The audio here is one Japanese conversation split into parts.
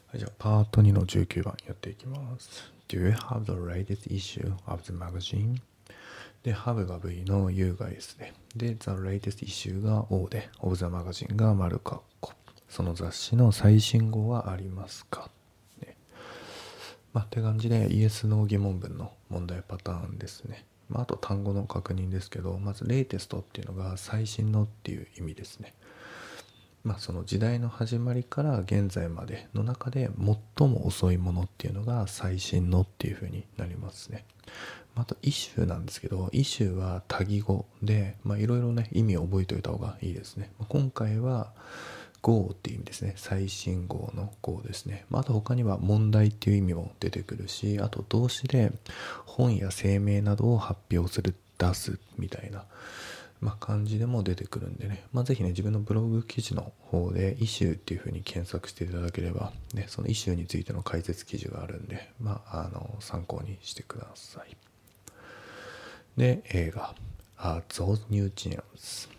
はい、じゃあパート2の19番やっていきます。Do you have the latest issue of the magazine? で、have が V の U が S で、the latest issue が O で、of the magazine が丸括弧。その雑誌の最新号はありますか？ね。って感じで、イエスの疑問文の問題パターンですね。あと単語の確認ですけど、まず latest っていうのが最新のっていう意味ですね。その時代の始まりから現在までの中で最も遅いものっていうのが最新のっていう風になりますね。あとイシューなんですけど、イシューは多義語でいろいろね意味を覚えておいた方がいいですね。今回は号っていう意味ですね。最新号の号ですね。あと他には問題っていう意味も出てくるし、あと動詞で本や声明などを発表する、出すみたいな感じでも出てくるんでね、ぜひね自分のブログ記事の方でイシューっていう風に検索していただければね、そのイシューについての解説記事があるんで、参考にしてください。で、映画Those New Jeans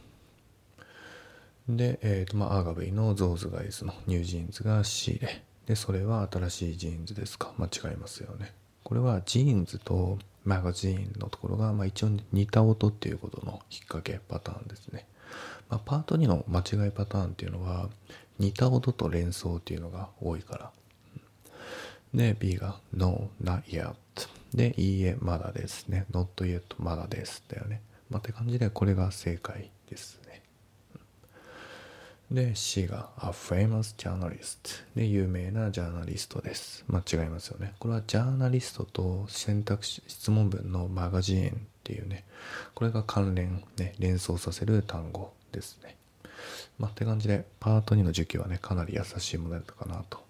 で、A が V の Those Guys のニュージーンズが C で、それは新しいジーンズですか？違いますよね。これはジーンズとマガジンのところが、一応似た音っていうことの引っ掛けパターンですね。パート2の間違いパターンっていうのは似た音と連想っていうのが多いから。で B が No, not yet でいいえまだですね。 Not yet まだですだよね。って感じでこれが正解ですね。で C が A famous journalist で有名なジャーナリストです。違いますよね。これはジャーナリストと選択肢質問文のマガジンっていうね、これが関連ね連想させる単語ですね。って感じでパート2の授業はねかなり優しいものだったかなと